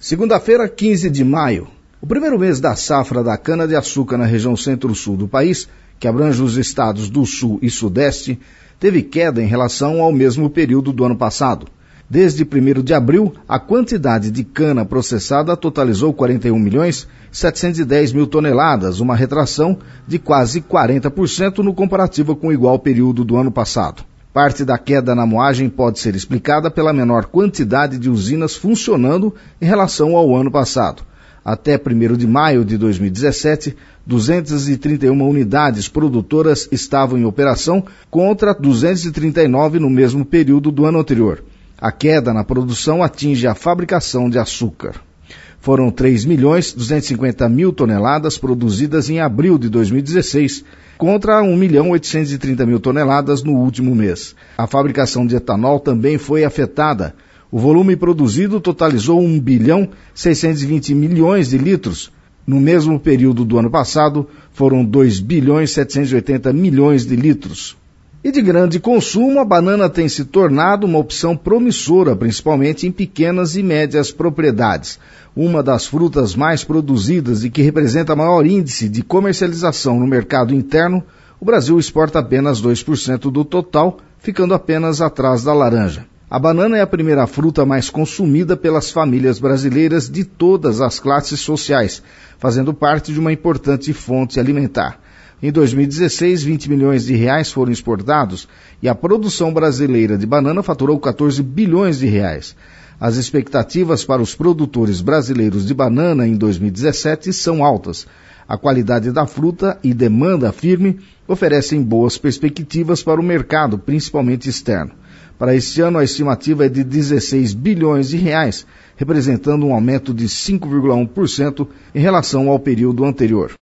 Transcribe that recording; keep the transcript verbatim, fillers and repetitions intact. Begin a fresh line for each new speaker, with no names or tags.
Segunda-feira, quinze de maio. O primeiro mês da safra da cana-de-açúcar na região centro-sul do país, que abrange os estados do sul e sudeste, teve queda em relação ao mesmo período do ano passado. Desde primeiro de abril, a quantidade de cana processada totalizou quarenta e um milhões setecentos e dez mil toneladas, uma retração de quase quarenta por cento no comparativo com o igual período do ano passado. Parte da queda na moagem pode ser explicada pela menor quantidade de usinas funcionando em relação ao ano passado. Até primeiro de maio de dois mil e dezessete, duzentas e trinta e uma unidades produtoras estavam em operação contra duzentas e trinta e nove no mesmo período do ano anterior. A queda na produção atinge a fabricação de açúcar. Foram três milhões duzentos e cinquenta mil toneladas produzidas em abril de dois mil e dezesseis, contra um milhão oitocentos e trinta mil toneladas no último mês. A fabricação de etanol também foi afetada. O volume produzido totalizou um bilhão seiscentos e vinte milhões de litros. No mesmo período do ano passado, foram dois bilhões setecentos e oitenta milhões de litros. E de grande consumo, a banana tem se tornado uma opção promissora, principalmente em pequenas e médias propriedades. Uma das frutas mais produzidas e que representa maior índice de comercialização no mercado interno, o Brasil exporta apenas dois por cento do total, ficando apenas atrás da laranja. A banana é a primeira fruta mais consumida pelas famílias brasileiras de todas as classes sociais, fazendo parte de uma importante fonte alimentar. Em dois mil e dezesseis, vinte milhões de reais foram exportados e a produção brasileira de banana faturou quatorze bilhões de reais. As expectativas para os produtores brasileiros de banana em dois mil e dezessete são altas. A qualidade da fruta e demanda firme oferecem boas perspectivas para o mercado, principalmente externo. Para este ano, a estimativa é de dezesseis bilhões de reais, representando um aumento de cinco vírgula um por cento em relação ao período anterior.